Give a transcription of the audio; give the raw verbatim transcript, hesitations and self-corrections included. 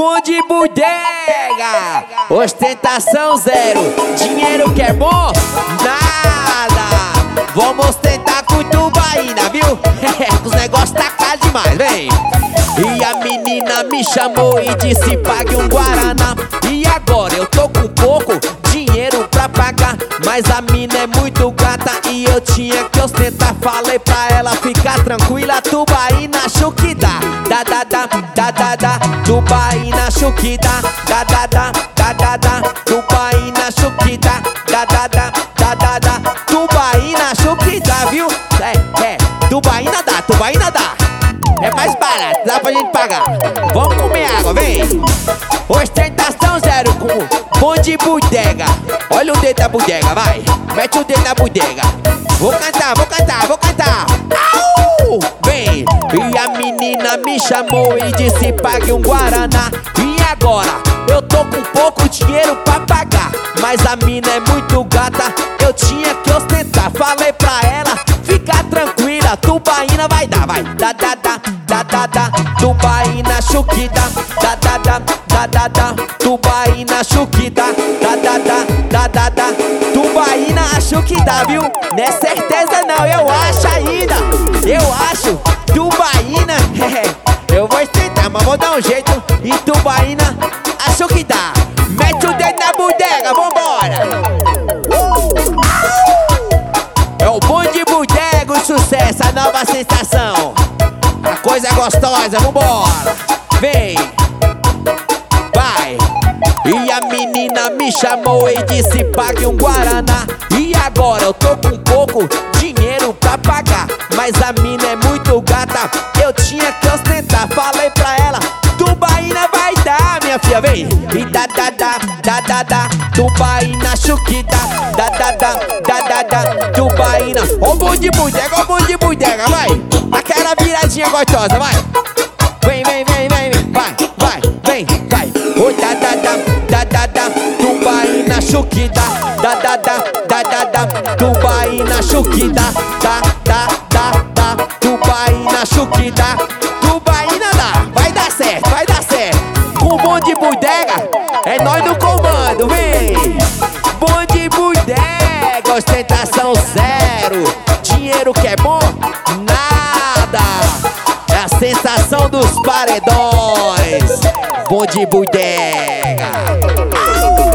Bonde bodega, ostentação zero. Dinheiro que é bom? Nada. Vamos ostentar com tubaína, viu? Os negócios tá caro demais, vem. E a menina me chamou e disse: pague um guaraná. E agora eu tô com pouco dinheiro pra pagar, mas a mina é muito gata e eu tinha que ostentar. Falei pra ela ficar tranquila, tubaína acho que dá. Da da da, da da da, tubaína acho que dá. Da da da, da da da, tubaína acho que dá. Da da da, da da da, tubaína acho que dá, viu? É, é, tubaína dá, tubaína dá. É mais barato, dá pra gente pagar. Vamos comer água, vem. Ostentação zero com bonde bodega. Olha o dedo da bodega, vai. Mete o dedo na bodega. Vou cantar, vou cantar, vou cantar. Au! Vem. E a menina me chamou e disse: pague um guaraná. E agora? Eu tô com pouco dinheiro pra pagar, mas a mina é muito gata, eu tinha que ostentar. Falei pra ela ficar tranquila, tubaína vai dar, vai. Da da da, da da da, tubaína acho que dá. Da da da, da da da, tubaína acho que dá. Da da da, da da da, tubaína acho que dá, viu? Não é certeza não, eu acho ainda. Eu acho, tubaína, eu vou ostentar, mas vou dar um jeito. E tubaína acho que dá. Mete o dedo na bodega, vambora. É o bonde bodega, o sucesso, a nova sensação. A coisa é gostosa, vambora. Vem, vai. E a menina me chamou e disse: pague um guaraná. E agora eu tô com pouco dinheiro pra pagar, mas a mina é muito gata, eu tinha que ostentar. Falei pra ela, tubaína vai dar, minha filha, vem. E da da da, da da da, tubaína acho que dá. Da da da, da da da, tubaína. Ó o bonde bodega, ó o bonde bodega, vai. Aquela viradinha gostosa, vai. Vem, vem, vem, vem, vem. Vai, vai, vem, vai. Oi, da da da, da da da, tubaína acho que dá. Da da da, da da da, tubaína acho que dá. Da da da da, tubaína acho que dá. Tubaína dá, vai dar certo, vai dar certo. Com o bonde bodega, é nós no comando, vem. Bonde bodega, ostentação zero. Dinheiro que é bom? Nada. É a sensação dos paredões. Bonde bodega.